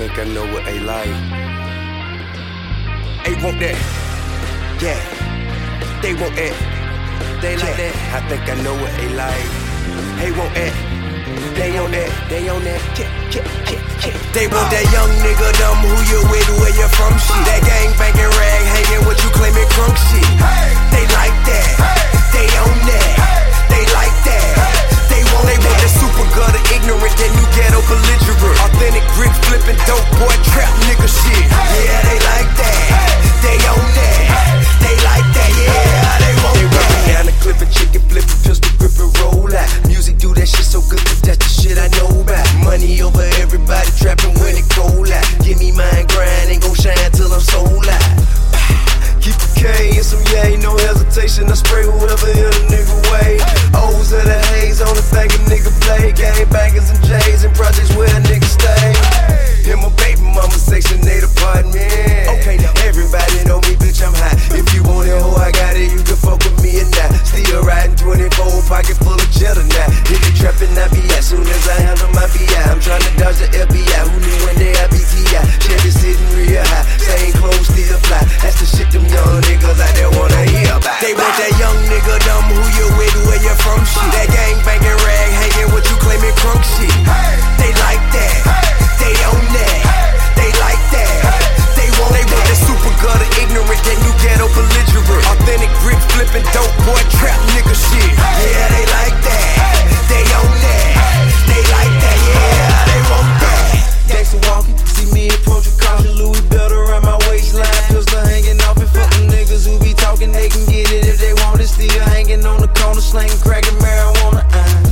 think I know what they like. They want that. Yeah. They want that. They like that. I think I know what they like. They want that. They on that. They on that. They want that young nigga dumb who you with, where you from shit. That gang banging rag hanging what you claiming crunk shit. They like that. They on that. They like that. They want that super gutter ignorant, that new ghetto belligerent. Authentic bricks flipping dope boy trap nigga shit. Yeah, they like that. They on that. They like that. Yeah, they want that. They rapping down the clip and chicken flipping, pistol gripping, roll out. Music do that shit so good that that's the shit I know about. Money over everybody trapping when it cold out. Give me mine, grind, ain't gon' shine till I'm sold out. Keep a K and some yay, no hesitation. I spray whoever hit a nigga way. O's of the haze, only thing a nigga play. Gang bangers and J's and projects where a nigga stay. In my baby mama section 8 apartment. Okay, now everybody know me, bitch, I'm high. If you want it, ho, I got it, you can fuck with me or not. Still riding 24, pocket full of cheddar now. Hit the trap and I be out soon as I handle my BI. I'm trying to dodge the FBI, who knew one day I be TI. Chevy sitting real high, same clothes still fly. That's the shit them young niggas out there wanna hear about. They want that young nigga dumb who you with, where you from shit. That gang banging rag hanging what you claiming crunk shit. They like that. They own that. They like that. They want that super gutter ignorant, that new ghetto belligerent. Authentic bricks flipping dope boy trap nigga shit. Yeah, they like that. They own that. They like that. Yeah, they want that. Thanks for walking. See me approach with caution. Louis belt around my waistline. Pistol hanging off it. Fuck them niggas who be talking. They can get it if they want it. Still hanging on the corner, slanging crack and marijuana.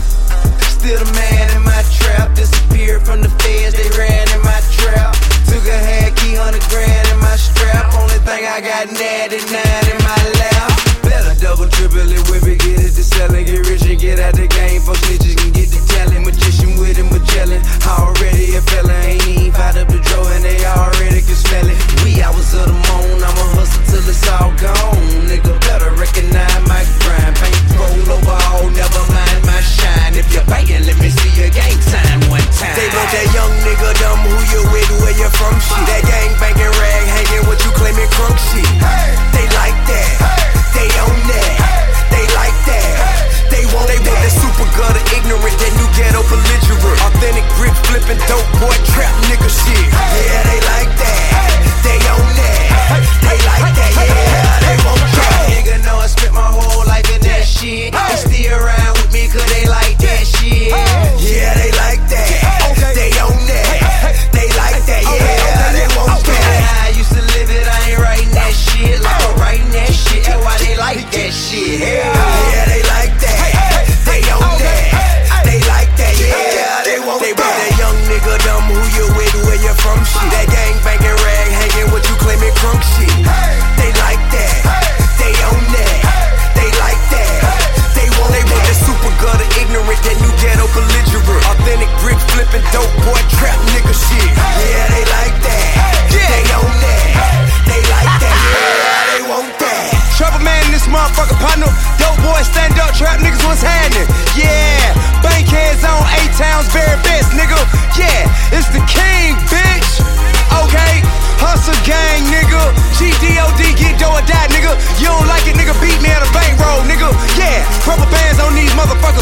Still the man in my trap. Disappeared from the feds. They ran in my trap. Took a half key, 100 grand in my strap. Only thing I got natty 9 in my lap. Better double, triple it, whip it, get it to selling. Get rich and get out the game. For snitches can get the talent. Magician with it, Magellan. Already a fella, ain't even fired up the drawer and they already can smell it. We hours of the moon, I'ma hustle till it's all gone. Nigga better recognize my grind. Paint roll over all, never mind my shine. If you're paying, let me see your gang sign one time. They want that young nigga dumb who you with, where you from shit. That gang banging rag hanging what you claiming crunk shit. They like that. They own that. They like that. They want that super gutter ignorant, that new ghetto belligerent. Authentic bricks flipping dope boy trap nigga shit. Yeah, they like that. They own that. They like that. Yeah, they want that. Nigga know I spent my whole life in that shit. They still around with me cause they like that shit. Yeah, they like that. They own that. They like that. Yeah, they want that. I used to live it, I ain't writing that shit. Like I'm writing that shit. That's why they like that shit. Yeah, they like that. They own that. They like that. Yeah, they want that young nigga dumb who you with, where you from shit. That gang banging rag hanging what you claiming crunk shit. They like that. They own that. They like that. They want that super gutter ignorant, that new ghetto belligerent. Authentic bricks flipping dope boy trap nigga shit. Yeah, they like that. They own that. They like that. Yeah, they want that. Trouble man in this motherfucker partner. Dope boy stand up, trap niggas what's happening. Yeah, bankheads on A-Town's very best, nigga. Yeah, it's the king, bitch. Okay, hustle gang, nigga. GDOD, get dough or die, nigga. You don't like it, nigga, beat me at a bankroll, nigga. Yeah, rubber bands on these motherfuckers